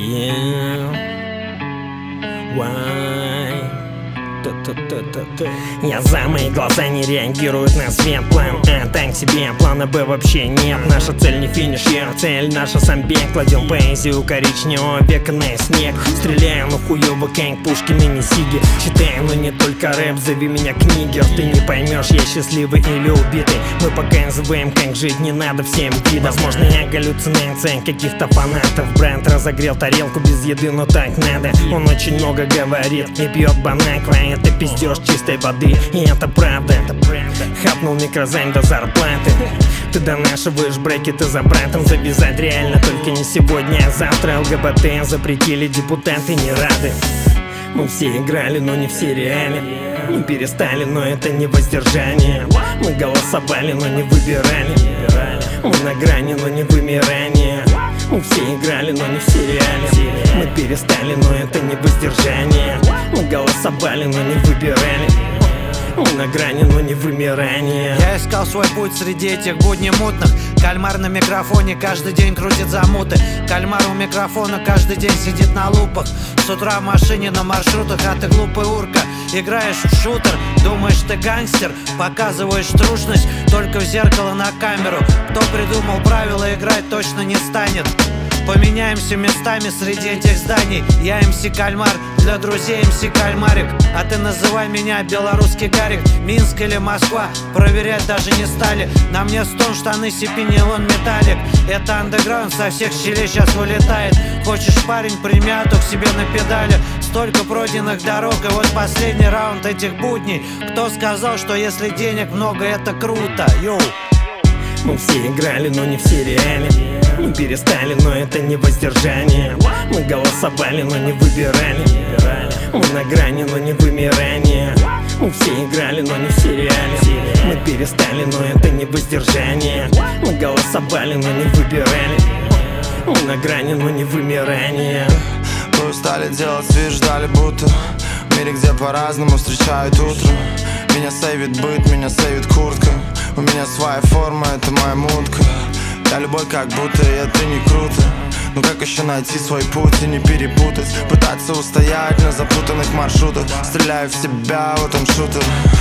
Yeah. Why? Я за, мои глаза не реагируют на свет. План А так себе, плана Б вообще нет. Наша цель не финиш, цель наша сам бег. Кладем поэзию коричневого века на снег. Стреляю, но хуёво, как Пушкин и не Сиги. Читаю, но не только рэп, зови меня книгер. Ты не поймешь, я счастливый или убитый. Мы показываем, как жить не надо всем видам. Возможно, я галлюцинация каких-то фанатов. Бренд разогрел тарелку без еды, но так надо. Он очень много говорит и пьет Бонаква. Это пиздеж чистой воды, и это правда. Хапнул микрозайм до зарплаты. Ты донашиваешь брекеты за братом. Завязать реально только не сегодня, а завтра. ЛГБТ запретили, депутаты не рады. Мы все играли, но не в сериале. Мы перестали, но это не воздержание. Мы голосовали, но не выбирали. Мы на грани, но не вымирание. Мы все играли, но не в сериале. Мы перестали, но это не воздержание. Мы голосовали, но не выбирали. Мы на грани, но не вымирание. Я искал свой путь среди этих будней мутных. Кальмар на микрофоне каждый день крутит замуты. Кальмар у микрофона каждый день сидит на лупах. С утра в машине на маршрутах, а ты глупый урка. Играешь в шутер, думаешь ты гангстер. Показываешь трушность только в зеркало на камеру. Кто придумал правила, играть точно не станет. Поменяемся местами среди этих зданий. Я МС Кальмар, для друзей МС Кальмарик. А ты называй меня белорусский Гарик. Минск или Москва, проверять даже не стали. На мне стон, штаны, сипи, нейлон, металлик. Это андеграунд, со всех щелей сейчас вылетает. Хочешь, парень, прими, а то к себе на педали. Столько пройденных дорог, и вот последний раунд этих будней. Кто сказал, что если денег много, это круто? Йоу. Мы все играли, но не в сериале. Мы перестали, но это не воздержание. Мы голосовали, но не выбирали. Мы на грани, но не вымирание. Мы все играли, но не в сериале. Мы перестали, но это не воздержание. Мы голосовали, но не выбирали. Мы на грани, но не вымирание. Мы устали делать вид, ждали будто в мире, где по-разному встречают утро. Меня сейвит быт, меня сейвит куртка. У меня своя форма, это моя мутка. Я любой как будто, и это не круто. Ну как еще найти свой путь и не перепутать? Пытаться устоять на запутанных маршрутах. Стреляю в себя, вот он шутер.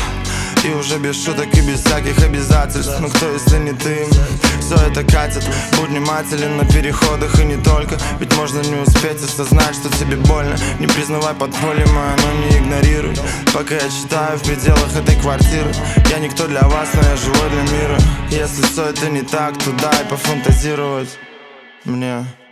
И уже без шуток и без всяких обязательств. Ну кто, если не ты? Все это катит. Будь внимателен на переходах и не только. Ведь можно не успеть осознать, что тебе больно. Не признавай подполье мое, но не игнорируй. Пока я читаю в пределах этой квартиры. Я никто для вас, но я живой для мира. Если все это не так, то дай пофантазировать мне.